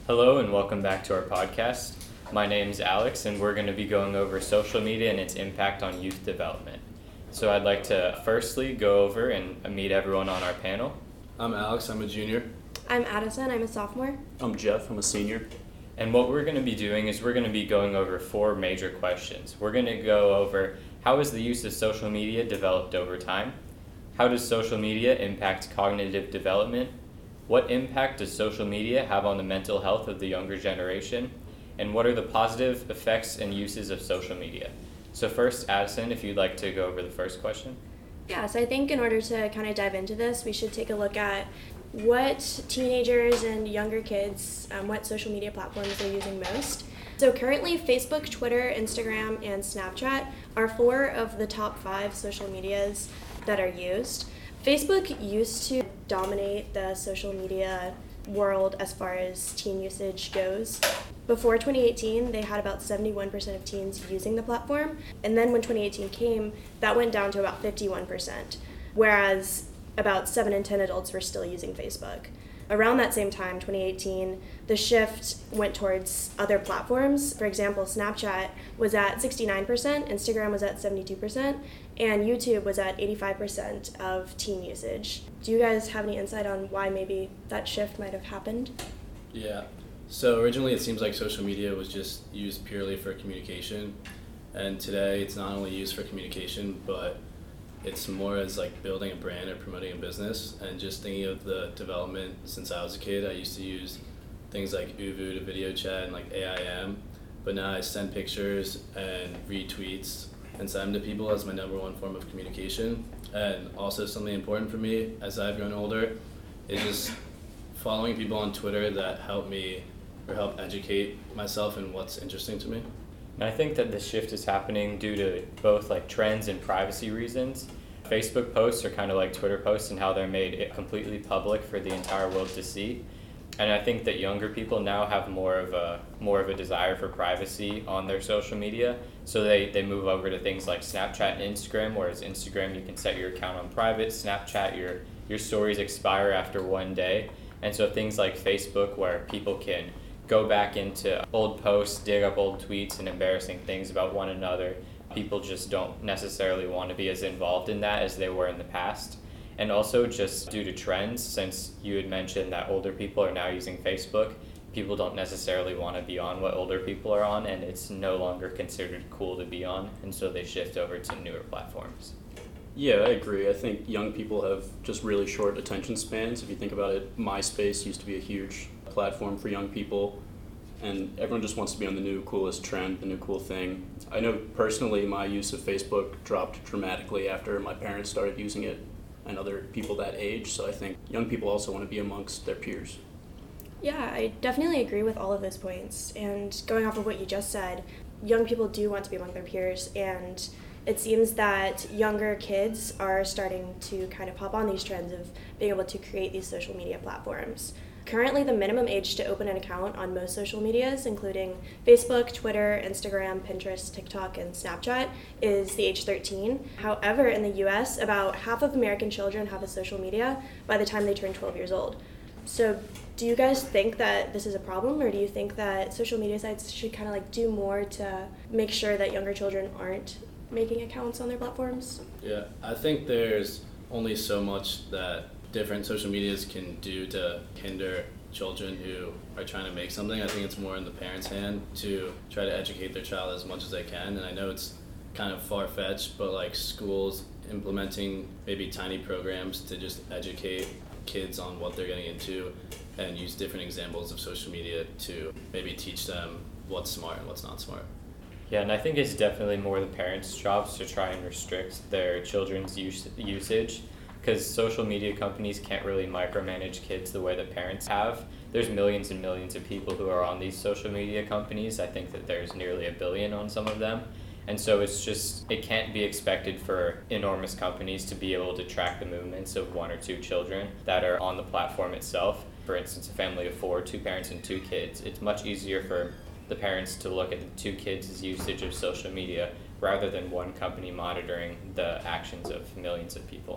Hello and welcome back to our podcast. My name is Alex and we're going to be going over social media and its impact on youth development. So I'd like to firstly go over and meet everyone on our panel. I'm Alex, I'm a junior. I'm Addison, I'm a sophomore. I'm Jeff, I'm a senior. And what we're going to be doing is we're going to be going over 4 major questions. We're going to go over how has the use of social media developed over time? How does social media impact cognitive development? What impact does social media have on the mental health of the younger generation? And what are the positive effects and uses of social media? So first, Addison, if you'd like to go over the first question. Yeah, so I think in order to kind of dive into this, we should take a look at what teenagers and younger kids, what social media platforms they're using most. So currently, Facebook, Twitter, Instagram, and Snapchat are 4 of the top 5 social medias that are used. Facebook used to dominate the social media world as far as teen usage goes. Before 2018, they had about 71% of teens using the platform, and then when 2018 came, that went down to about 51%, whereas about 7 in 10 adults were still using Facebook. Around that same time, 2018, the shift went towards other platforms. For example, Snapchat was at 69%, Instagram was at 72%, and YouTube was at 85% of teen usage. Do you guys have any insight on why maybe that shift might have happened? Yeah, so originally it seems like social media was just used purely for communication, and today it's not only used for communication, but it's more as like building a brand or promoting a business. And just thinking of the development since I was a kid, I used to use things like Uvu to video chat and like AIM, but now I send pictures and retweets and send them to people as my number one form of communication. And also something important for me as I've grown older is just following people on Twitter that help me or help educate myself in what's interesting to me. And I think that this shift is happening due to both like trends and privacy reasons. Facebook posts are kind of like Twitter posts in how they're made completely public for the entire world to see. And I think that younger people now have more of a desire for privacy on their social media. So they move over to things like Snapchat and Instagram, whereas Instagram you can set your account on private, Snapchat your stories expire after 1 day. And so things like Facebook where people can go back into old posts, dig up old tweets and embarrassing things about one another. People just don't necessarily want to be as involved in that as they were in the past. And also just due to trends, since you had mentioned that older people are now using Facebook, people don't necessarily want to be on what older people are on, and it's no longer considered cool to be on, and so they shift over to newer platforms. Yeah, I agree. I think young people have just really short attention spans. If you think about it, MySpace used to be a huge platform for young people, and everyone just wants to be on the new coolest trend, the new cool thing. I know personally my use of Facebook dropped dramatically after my parents started using it and other people that age, so I think young people also want to be amongst their peers. Yeah, I definitely agree with all of those points. And going off of what you just said, young people do want to be among their peers, and it seems that younger kids are starting to kind of hop on these trends of being able to create these social media platforms. Currently, the minimum age to open an account on most social medias, including Facebook, Twitter, Instagram, Pinterest, TikTok, and Snapchat, is the age 13. However, in the US, about half of American children have a social media by the time they turn 12 years old. So do you guys think that this is a problem, or do you think that social media sites should kind of like do more to make sure that younger children aren't making accounts on their platforms? Yeah, I think there's only so much that different social medias can do to hinder children who are trying to make something. I think it's more in the parents' hand to try to educate their child as much as they can. And I know it's kind of far-fetched, but like schools implementing maybe tiny programs to just educate kids on what they're getting into and use different examples of social media to maybe teach them what's smart and what's not smart. Yeah, and I think it's definitely more the parents' jobs to try and restrict their children's usage, because social media companies can't really micromanage kids the way that parents have. There's millions and millions of people who are on these social media companies. I think that there's nearly 1 billion on some of them. And so it can't be expected for enormous companies to be able to track the movements of 1 or 2 children that are on the platform itself. For instance, a family of 4, 2 parents and 2 kids, it's much easier for the parents to look at the 2 kids' usage of social media rather than one company monitoring the actions of millions of people.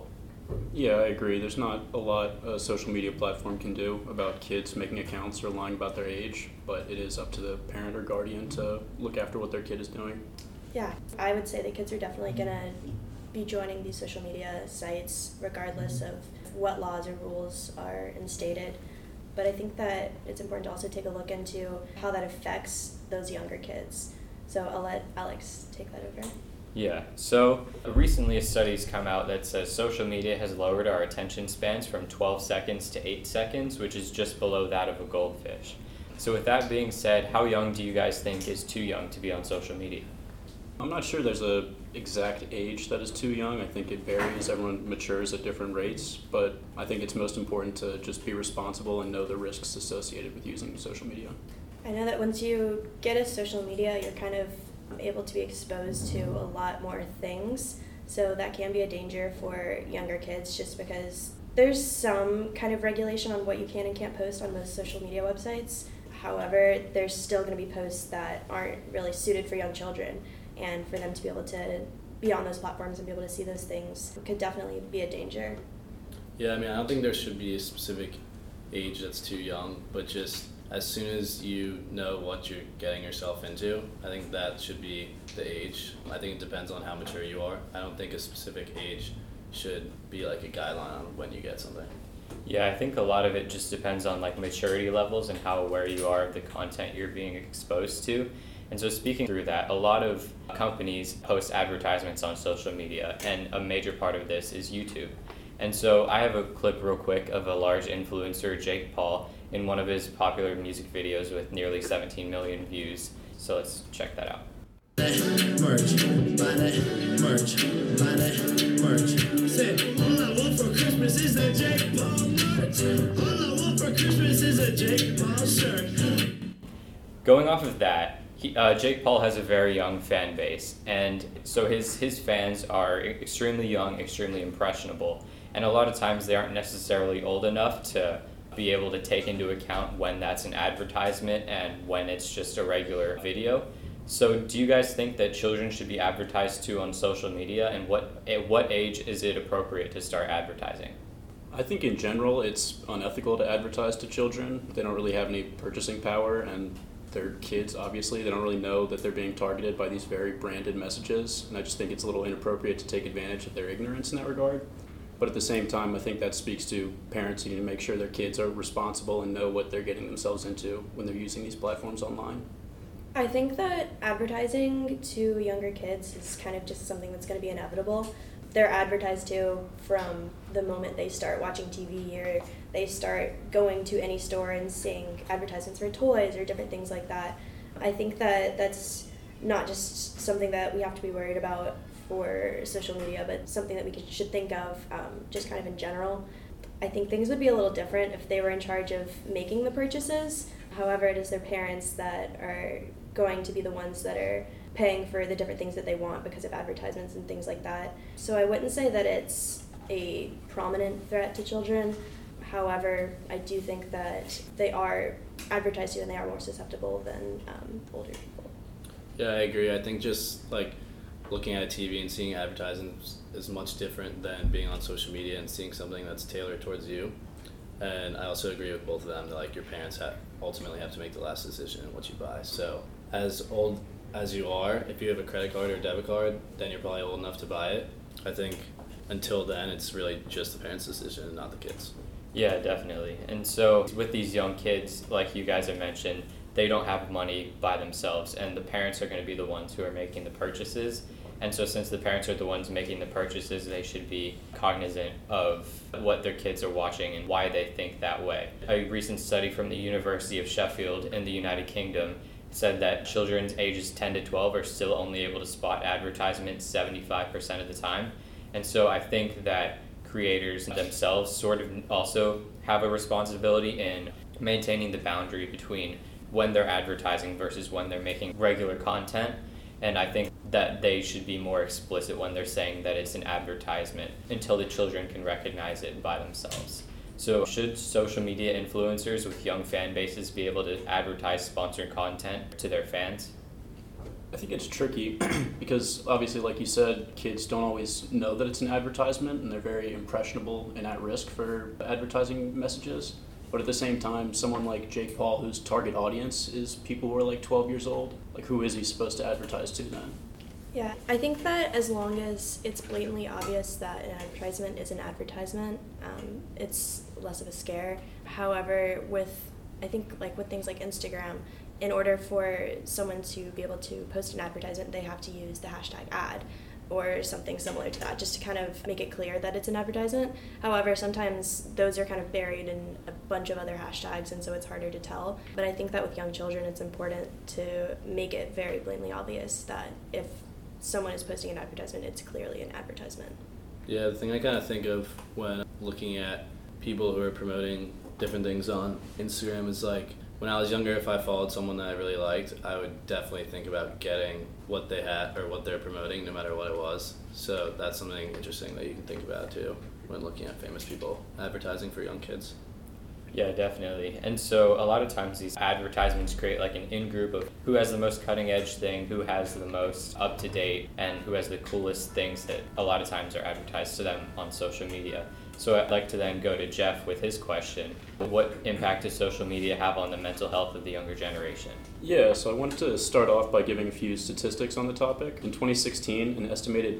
Yeah, I agree. There's not a lot a social media platform can do about kids making accounts or lying about their age, but it is up to the parent or guardian to look after what their kid is doing. Yeah, I would say the kids are definitely going to be joining these social media sites regardless of what laws or rules are instated. But I think that it's important to also take a look into how that affects those younger kids. So I'll let Alex take that over. Yeah, so recently a study's come out that says social media has lowered our attention spans from 12 seconds to 8 seconds, which is just below that of a goldfish. So with that being said, how young do you guys think is too young to be on social media? I'm not sure there's a exact age that is too young. I think it varies. Everyone matures at different rates, but I think it's most important to just be responsible and know the risks associated with using social media. I know that once you get a social media, you're kind of able to be exposed to a lot more things, so that can be a danger for younger kids just because there's some kind of regulation on what you can and can't post on most social media websites. However, there's still going to be posts that aren't really suited for young children, and for them to be able to be on those platforms and be able to see those things could definitely be a danger. Yeah, I mean, I don't think there should be a specific age that's too young, but just as soon as you know what you're getting yourself into, I think that should be the age. I think it depends on how mature you are. I don't think a specific age should be like a guideline on when you get something. Yeah, I think a lot of it just depends on like maturity levels and how aware you are of the content you're being exposed to. And so speaking through that, a lot of companies post advertisements on social media, and a major part of this is YouTube. And so I have a clip real quick of a large influencer, Jake Paul, in one of his popular music videos with nearly 17 million views. So let's check that out. Merch, buy that merch, buy that merch. Say, all I want for Christmas is a Jake Paul merch. All I want for Christmas is a Jake Paul shirt. Going off of that, Jake Paul has a very young fan base, and so his fans are extremely young, extremely impressionable, and a lot of times they aren't necessarily old enough to be able to take into account when that's an advertisement and when it's just a regular video. So do you guys think that children should be advertised to on social media, and at what age is it appropriate to start advertising? I think in general it's unethical to advertise to children. They don't really have any purchasing power, and they're kids, obviously. They don't really know that they're being targeted by these very branded messages, and I just think it's a little inappropriate to take advantage of their ignorance in that regard. But at the same time, I think that speaks to parents who need to make sure their kids are responsible and know what they're getting themselves into when they're using these platforms online. I think that advertising to younger kids is kind of just something that's going to be inevitable. They're advertised to from the moment they start watching TV or they start going to any store and seeing advertisements for toys or different things like that. I think that that's not just something that we have to be worried about for social media, but something that we should think of just kind of in general. I think things would be a little different if they were in charge of making the purchases. However, it is their parents that are going to be the ones that are paying for the different things that they want because of advertisements and things like that. So I wouldn't say that it's a prominent threat to children. However, I do think that they are advertised to and they are more susceptible than older people. Yeah, I agree. I think just like looking at TV and seeing advertisements is much different than being on social media and seeing something that's tailored towards you. And I also agree with both of them that like your parents ultimately have to make the last decision in what you buy. So as old as you are, if you have a credit card or a debit card, then you're probably old enough to buy it. I think until then, it's really just the parents' decision and not the kids. Yeah, definitely. And so with these young kids, like you guys have mentioned, they don't have money by themselves, and the parents are going to be the ones who are making the purchases. And so since the parents are the ones making the purchases, they should be cognizant of what their kids are watching and why they think that way. A recent study from the University of Sheffield in the United Kingdom said that children ages 10 to 12 are still only able to spot advertisements 75% of the time. And so I think that creators themselves sort of also have a responsibility in maintaining the boundary between when they're advertising versus when they're making regular content. And I think that they should be more explicit when they're saying that it's an advertisement until the children can recognize it by themselves. So should social media influencers with young fan bases be able to advertise sponsored content to their fans? I think it's tricky because obviously, like you said, kids don't always know that it's an advertisement and they're very impressionable and at risk for advertising messages. But at the same time, someone like Jake Paul, whose target audience is people who are like 12 years old, like who is he supposed to advertise to then? Yeah, I think that as long as it's blatantly obvious that an advertisement is an advertisement, it's less of a scare. However, I think with things like Instagram, in order for someone to be able to post an advertisement, they have to use the hashtag ad or something similar to that, just to kind of make it clear that it's an advertisement. However, sometimes those are kind of buried in a bunch of other hashtags, and so it's harder to tell. But I think that with young children, it's important to make it very blatantly obvious that if someone is posting an advertisement, it's clearly an advertisement. Yeah, the thing I kind of think of when looking at people who are promoting different things on Instagram is like, when I was younger, if I followed someone that I really liked, I would definitely think about getting what they had or what they're promoting, no matter what it was. So that's something interesting that you can think about too when looking at famous people advertising for young kids. Yeah, definitely. And so a lot of times these advertisements create like an in-group of who has the most cutting edge thing, who has the most up-to-date, and who has the coolest things that a lot of times are advertised to them on social media. So I'd like to then go to Jeff with his question. What impact does social media have on the mental health of the younger generation? Yeah, so I wanted to start off by giving a few statistics on the topic. In 2016, an estimated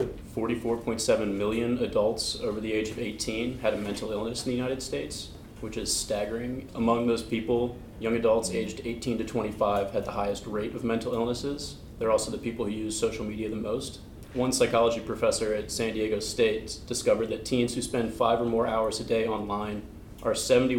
44.7 million adults over the age of 18 had a mental illness in the United States, which is staggering. Among those people, young adults aged 18 to 25 had the highest rate of mental illnesses. They're also the people who use social media the most. One psychology professor at San Diego State discovered that teens who spend 5 or more hours a day online are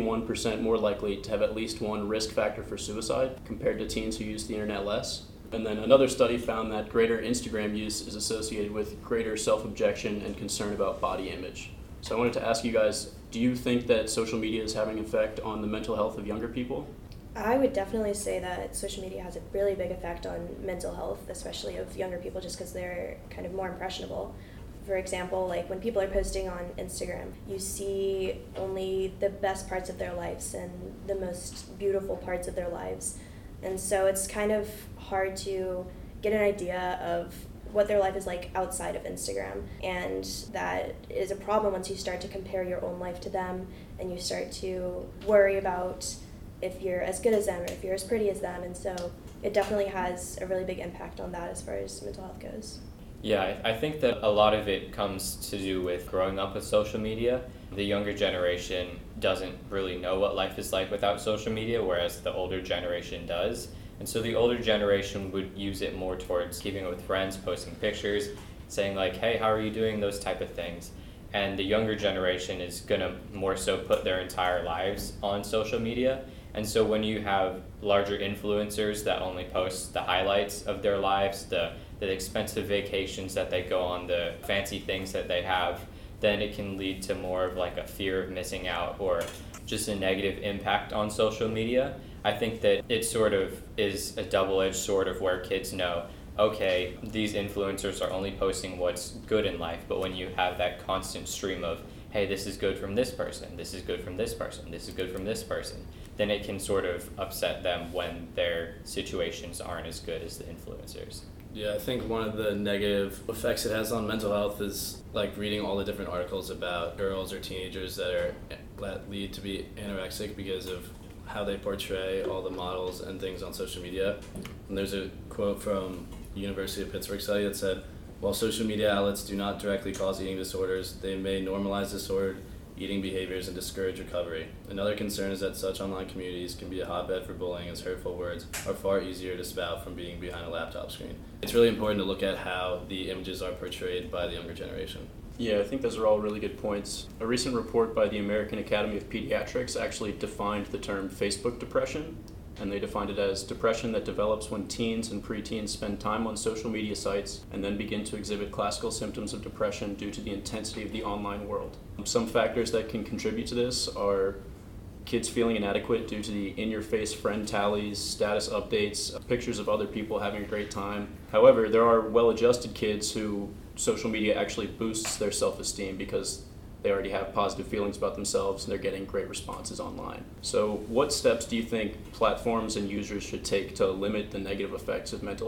71% more likely to have at least one risk factor for suicide compared to teens who use the internet less. And then another study found that greater Instagram use is associated with greater self-objection and concern about body image. So I wanted to ask you guys, do you think that social media is having an effect on the mental health of younger people? I would definitely say that social media has a really big effect on mental health, especially of younger people, just because they're kind of more impressionable. For example, like when people are posting on Instagram, you see only the best parts of their lives and the most beautiful parts of their lives. And so it's kind of hard to get an idea of what their life is like outside of Instagram. And that is a problem once you start to compare your own life to them and you start to worry about if you're as good as them or if you're as pretty as them. And so it definitely has a really big impact on that as far as mental health goes. Yeah, I think that a lot of it comes to do with growing up with social media. The younger generation doesn't really know what life is like without social media, whereas the older generation does. And so the older generation would use it more towards keeping it with friends, posting pictures, saying like, hey, how are you doing, those type of things. And the younger generation is going to more so put their entire lives on social media. And so when you have larger influencers that only post the highlights of their lives, the expensive vacations that they go on, the fancy things that they have, then it can lead to more of like a fear of missing out or just a negative impact on social media. I think that it sort of is a double-edged sword of where kids know, okay, these influencers are only posting what's good in life, but when you have that constant stream of, hey, this is good from this person, this is good from this person, this is good from this person, then it can sort of upset them when their situations aren't as good as the influencers. Yeah, I think one of the negative effects it has on mental health is like reading all the different articles about girls or teenagers that lead to be anorexic because of how they portray all the models and things on social media. And there's a quote from the University of Pittsburgh study that said, while social media outlets do not directly cause eating disorders, they may normalize disordered eating behaviors and discourage recovery. Another concern is that such online communities can be a hotbed for bullying, as hurtful words are far easier to spout from being behind a laptop screen. It's really important to look at how the images are portrayed by the younger generation. Yeah, I think those are all really good points. A recent report by the American Academy of Pediatrics actually defined the term Facebook depression, and they defined it as depression that develops when teens and preteens spend time on social media sites and then begin to exhibit classical symptoms of depression due to the intensity of the online world. Some factors that can contribute to this are kids feeling inadequate due to the in-your-face friend tallies, status updates, pictures of other people having a great time. However, there are well-adjusted kids who social media actually boosts their self-esteem because they already have positive feelings about themselves and they're getting great responses online. So what steps do you think platforms and users should take to limit the negative effects of mental health?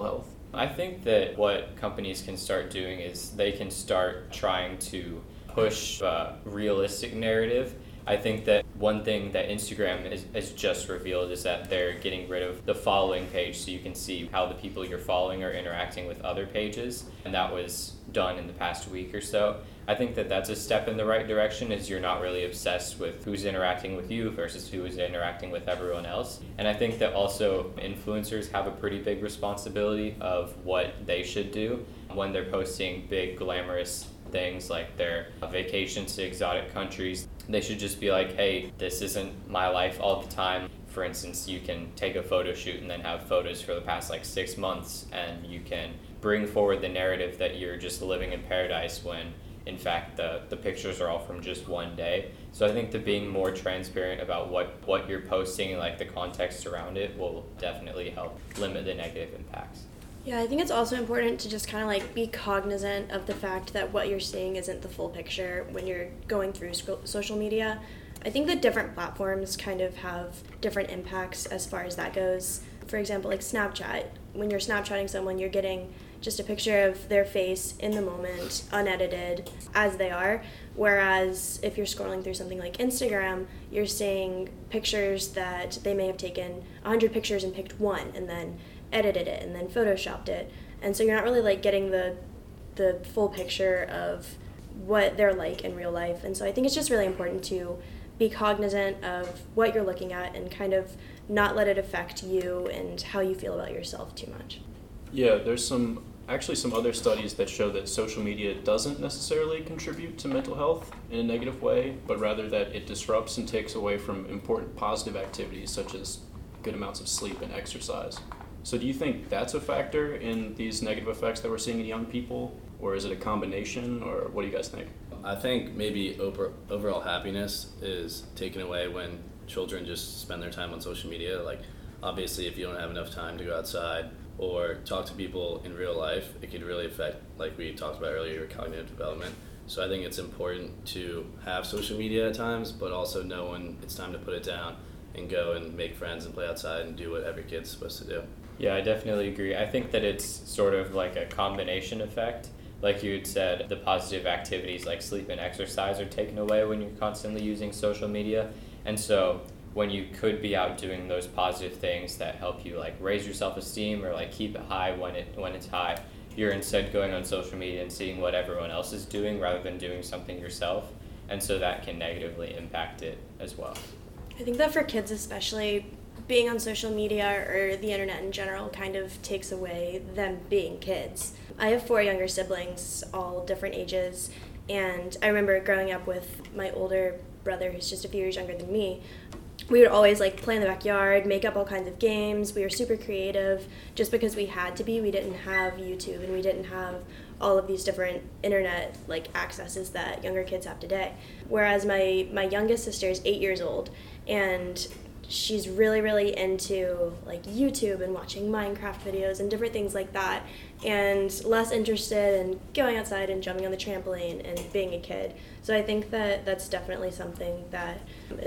I think that what companies can start doing is they can start trying to push a realistic narrative. I think that one thing that Instagram has just revealed is that they're getting rid of the following page so you can see how the people you're following are interacting with other pages. And that was done in the past week or so. I think that that's a step in the right direction, as you're not really obsessed with who's interacting with you versus who is interacting with everyone else. And I think that also influencers have a pretty big responsibility of what they should do when they're posting big glamorous things like their vacations to exotic countries. They should just be like, hey, this isn't my life all the time. For instance, you can take a photo shoot and then have photos for the past 6 months, and you can bring forward the narrative that you're just living in paradise when in fact the pictures are all from just one day. So I think that being more transparent about what you're posting and the context around it will definitely help limit the negative impacts. Yeah, I think it's also important to just kind of be cognizant of the fact that what you're seeing isn't the full picture when you're going through social media. I think that different platforms kind of have different impacts as far as that goes. For example, Snapchat. When you're Snapchatting someone, you're getting just a picture of their face in the moment, unedited, as they are. Whereas if you're scrolling through something like Instagram, you're seeing pictures that they may have taken 100 pictures and picked one and then edited it and then photoshopped it. And so you're not really getting the full picture of what they're like in real life. And so I think it's just really important to be cognizant of what you're looking at and kind of not let it affect you and how you feel about yourself too much. Yeah, there's some other studies that show that social media doesn't necessarily contribute to mental health in a negative way, but rather that it disrupts and takes away from important positive activities such as good amounts of sleep and exercise. So do you think that's a factor in these negative effects that we're seeing in young people, or is it a combination, or what do you guys think? I think maybe overall happiness is taken away when children just spend their time on social media. Obviously, if you don't have enough time to go outside or talk to people in real life, it could really affect, like we talked about earlier, your cognitive development. So I think it's important to have social media at times, but also know when it's time to put it down and go and make friends and play outside and do what every kid's supposed to do. Yeah, I definitely agree. I think that it's sort of like a combination effect. Like you had said, the positive activities like sleep and exercise are taken away when you're constantly using social media. And so when you could be out doing those positive things that help you raise your self-esteem or keep it high when it's high, you're instead going on social media and seeing what everyone else is doing rather than doing something yourself. And so that can negatively impact it as well. I think that for kids especially, being on social media or the internet in general kind of takes away them being kids. I have 4 younger siblings, all different ages, and I remember growing up with my older brother, who's just a few years younger than me. We would always play in the backyard, make up all kinds of games. We were super creative just because we had to be. We didn't have YouTube and we didn't have all of these different internet accesses that younger kids have today. Whereas my youngest sister is 8 years old, and she's really, really into YouTube and watching Minecraft videos and different things like that, and less interested in going outside and jumping on the trampoline and being a kid. So I think that that's definitely something that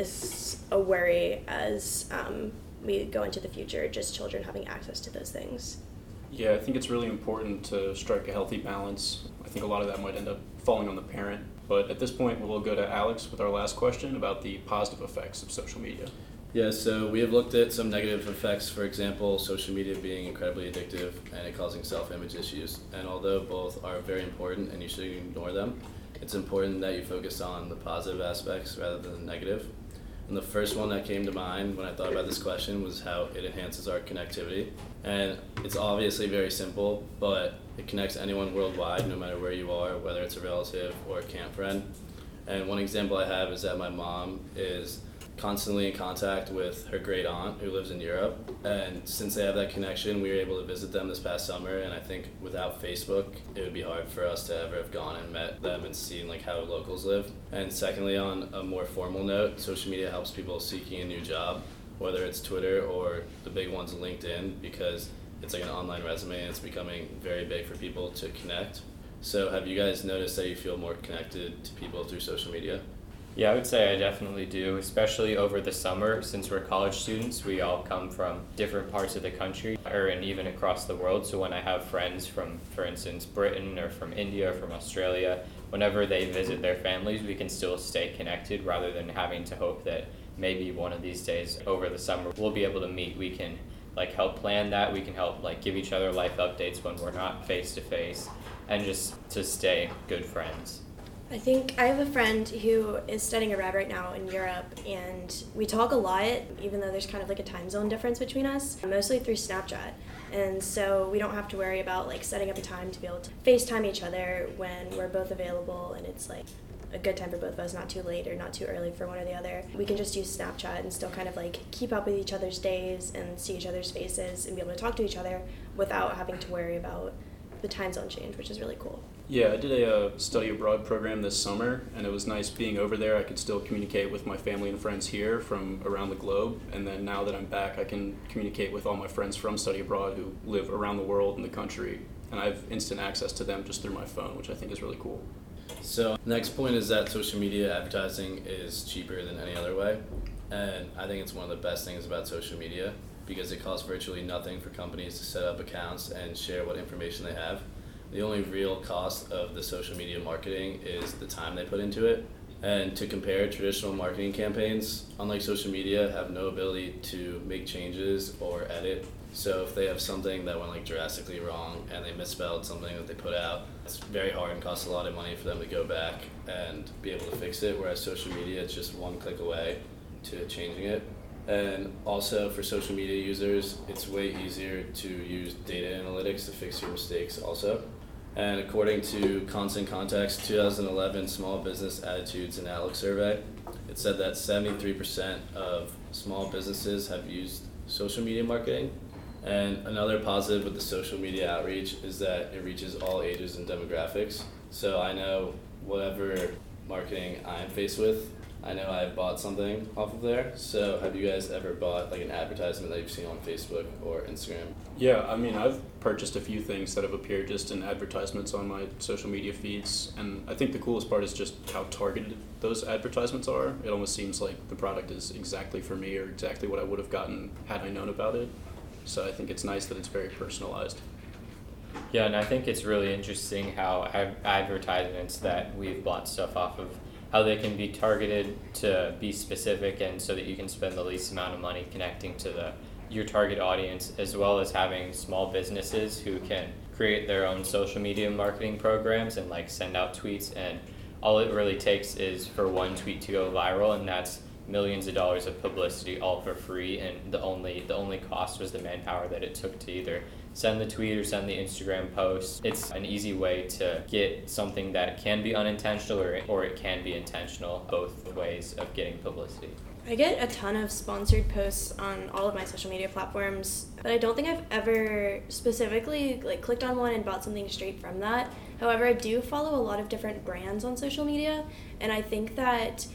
is a worry as we go into the future, just children having access to those things. Yeah, I think it's really important to strike a healthy balance. I think a lot of that might end up falling on the parent. But at this point, we'll go to Alex with our last question about the positive effects of social media. Yeah, so we have looked at some negative effects, for example, social media being incredibly addictive and it causing self-image issues. And although both are very important and you shouldn't ignore them, it's important that you focus on the positive aspects rather than the negative. And the first one that came to mind when I thought about this question was how it enhances our connectivity. And it's obviously very simple, but it connects anyone worldwide, no matter where you are, whether it's a relative or a camp friend. And one example I have is that my mom is constantly in contact with her great aunt who lives in Europe, and since they have that connection, we were able to visit them this past summer. And I think without Facebook it would be hard for us to ever have gone and met them and seen how locals live. And secondly, on a more formal note, social media helps people seeking a new job, whether it's Twitter or the big ones LinkedIn, because it's an online resume and it's becoming very big for people to connect. So have you guys noticed that you feel more connected to people through social media? Yeah, I would say I definitely do, especially over the summer. Since we're college students, we all come from different parts of the country and even across the world. So when I have friends from, for instance, Britain or from India or from Australia, whenever they visit their families, we can still stay connected rather than having to hope that maybe one of these days over the summer we'll be able to meet. We can help plan that. We can help give each other life updates when we're not face to face, and just to stay good friends. I think I have a friend who is studying abroad right now in Europe, and we talk a lot, even though there's kind of a time zone difference between us, mostly through Snapchat. And so we don't have to worry about setting up a time to be able to FaceTime each other when we're both available, and it's a good time for both of us, not too late or not too early for one or the other. We can just use Snapchat and still kind of keep up with each other's days and see each other's faces and be able to talk to each other without having to worry about the time zone change, which is really cool. Yeah, I did a study abroad program this summer, and it was nice being over there. I could still communicate with my family and friends here from around the globe, and then now that I'm back, I can communicate with all my friends from study abroad who live around the world and the country, and I have instant access to them just through my phone, which I think is really cool. So next point is that social media advertising is cheaper than any other way, and I think it's one of the best things about social media because it costs virtually nothing for companies to set up accounts and share what information they have. The only real cost of the social media marketing is the time they put into it. And to compare, traditional marketing campaigns, unlike social media, have no ability to make changes or edit. So if they have something that went drastically wrong and they misspelled something that they put out, it's very hard and costs a lot of money for them to go back and be able to fix it, whereas social media, it's just one click away to changing it. And also for social media users, it's way easier to use data analytics to fix your mistakes also. And according to Constant Contact's 2011 Small Business Attitudes and Outlook Survey, it said that 73% of small businesses have used social media marketing. And another positive with the social media outreach is that it reaches all ages and demographics. So I know whatever marketing I'm faced with, I know I've bought something off of there. So have you guys ever bought an advertisement that you've seen on Facebook or Instagram? Yeah, I mean, I've purchased a few things that have appeared just in advertisements on my social media feeds, and I think the coolest part is just how targeted those advertisements are. It almost seems like the product is exactly for me or exactly what I would have gotten had I known about it. So I think it's nice that it's very personalized. Yeah, and I think it's really interesting how advertisements that we've bought stuff off of, how they can be targeted to be specific and so that you can spend the least amount of money connecting to your target audience, as well as having small businesses who can create their own social media marketing programs and send out tweets, and all it really takes is for one tweet to go viral, and that's millions of dollars of publicity all for free, and the only cost was the manpower that it took to either send the tweet or send the Instagram post. It's an easy way to get something that can be unintentional or it can be intentional, both ways of getting publicity. I get a ton of sponsored posts on all of my social media platforms, but I don't think I've ever specifically clicked on one and bought something straight from that. However, I do follow a lot of different brands on social media, and I think that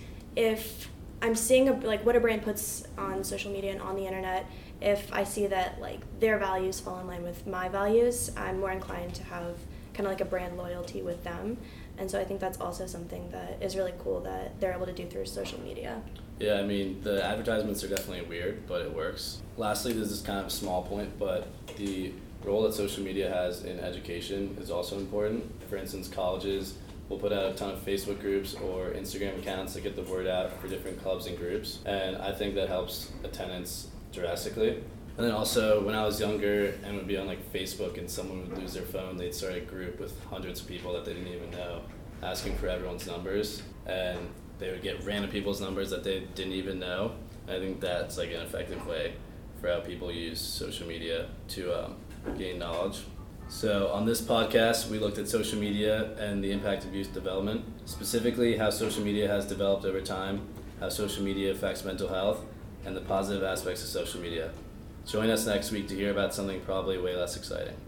if I'm seeing what a brand puts on social media and on the internet, if I see that their values fall in line with my values, I'm more inclined to have kind of a brand loyalty with them. And so I think that's also something that is really cool that they're able to do through social media. Yeah, I mean, the advertisements are definitely weird, but it works. Lastly, this is kind of a small point, but the role that social media has in education is also important. For instance, colleges will put out a ton of Facebook groups or Instagram accounts to get the word out for different clubs and groups, and I think that helps attendance drastically. And then also, when I was younger and would be on Facebook and someone would lose their phone, they'd start a group with hundreds of people that they didn't even know, asking for everyone's numbers, and they would get random people's numbers that they didn't even know. And I think that's an effective way for how people use social media to gain knowledge. So on this podcast, we looked at social media and the impact of youth development, specifically how social media has developed over time, how social media affects mental health, and the positive aspects of social media. Join us next week to hear about something probably way less exciting.